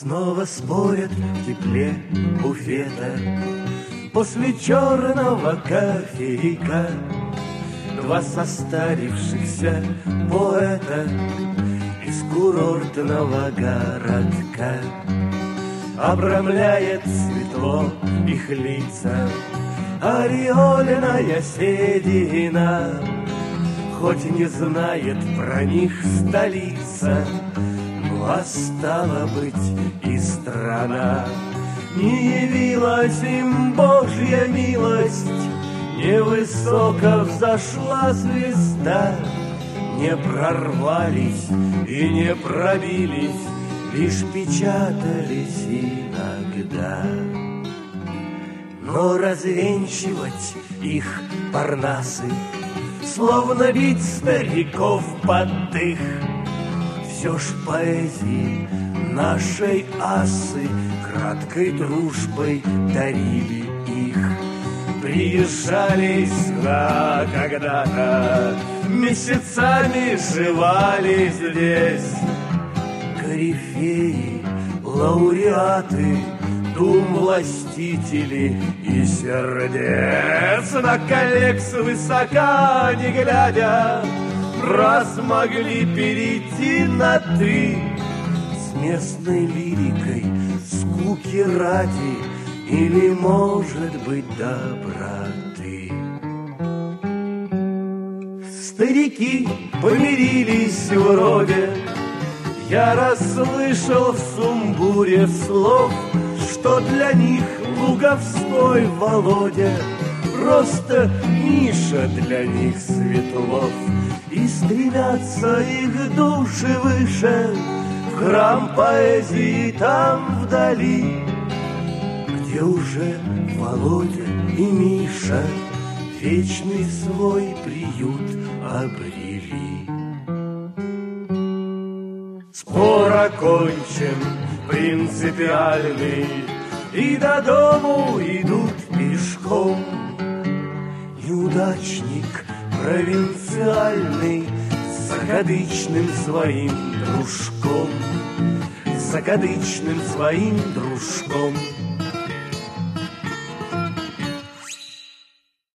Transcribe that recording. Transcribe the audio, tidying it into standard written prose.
снова спорят в тепле буфета. После черного кофейка два состарившихся поэта из курортного городка. Обрамляет светло их лица ореоленная седина, хоть не знает про них столица, ну а стало быть и страна. Не явилась им Божья милость, невысоко взошла звезда, не прорвались и не пробились, лишь печатались иногда. Но развенчивать их парнасы, словно бить стариков под дых, все ж поэзии нашей асы краткой дружбой дарили их. Приезжали сюда когда-то, месяцами жевали здесь. Корифеи, лауреаты, дум властители и сердец, на коллег свысока не глядя, раз могли перейти на «ты» с местной лирикой, скуки ради или, может быть, доброты. Старики помирились вроде, я расслышал в сумбуре слов, что для них Луговской Володя просто Миша для них Светлов. И стремятся их души выше, в храм поэзии там вдали, где уже Володя и Миша вечный свой приют обрели. Спор окончен, принципиальный, и до дому идут пешком. Неудачник провинциальный с закадычным своим дружком, с закадычным своим дружком.